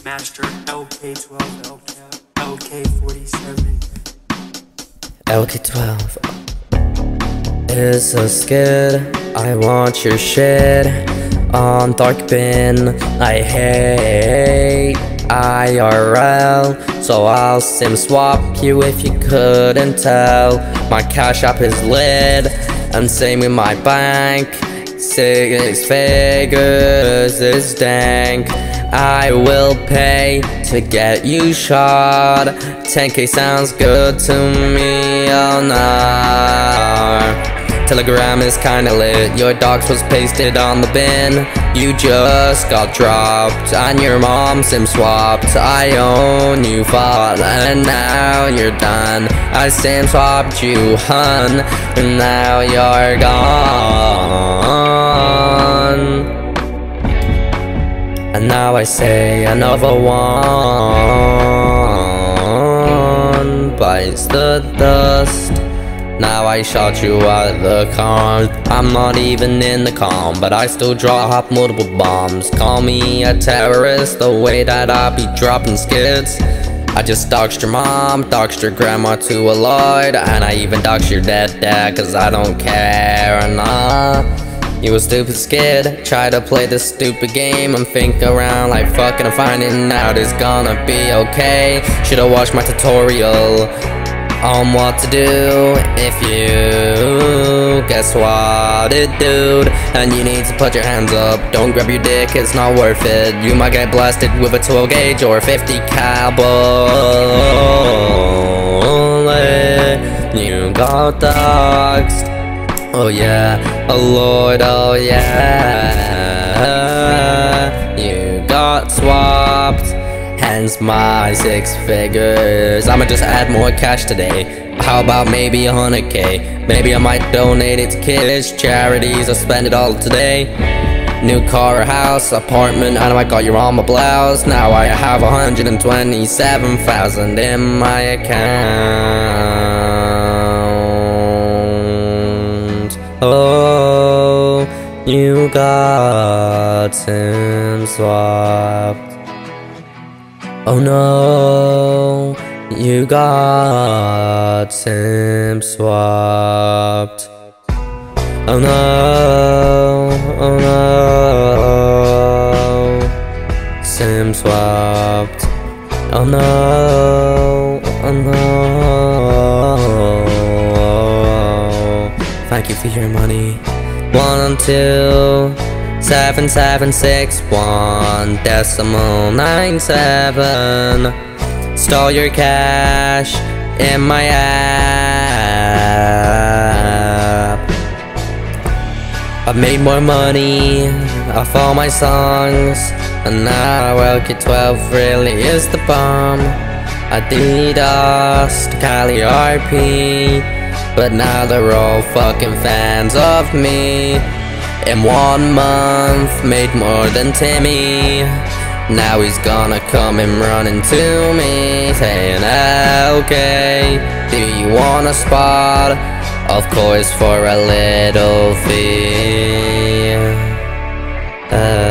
Master LK12, LK47. LK12 is so scared. I want your shit on Dark Bin. I hate IRL, so I'll sim swap you if you couldn't tell. My cash app is lit, and same with my bank. 6 figures is dank. I will pay to get you shot. 10k sounds good to me, oh no. Telegram is kinda lit. Your docs was pasted on the bin. You just got dropped and your mom sim swapped. I own you, father, and now you're done. I sim swapped you, hun, and now you're gone. And now I say another one bites the dust. Now I shot you out of the car. I'm not even in the calm, but I still drop multiple bombs. Call me a terrorist, the way that I be dropping skids. I just doxed your mom, doxed your grandma to a Lloyd, and I even doxed your dead dad, cause I don't care, nah. You a stupid skid, try to play this stupid game and think around like fucking finding out it's gonna be okay. Should've watched my tutorial on what to do if you guess what it, dude. And you need to put your hands up, don't grab your dick, it's not worth it. You might get blasted with a 12 gauge or a 50 cal bullet. You got doxed, oh yeah, oh lord, oh yeah. You got swapped, hence my 6 figures. I'ma just add more cash today. How about maybe 100k? Maybe I might donate it to kids, charities, or spend it all today. New car or house, apartment, and I might got your mama blouse. Now I have 127,000 in my account. Oh, you got sim swapped. Oh no, you got sim swapped. Oh no, oh no, sim swapped. Oh no, oh no. Thank you for your money. 127,661.97. Stole your cash in my app. I've made more money off all my songs, and now LK12 really is the bomb. I DDoSed Cali RP, but now they're all fucking fans of me. In 1 month, made more than Timmy. Now he's gonna come and running to me, saying, okay, do you want a spot? Of course, for a little fee.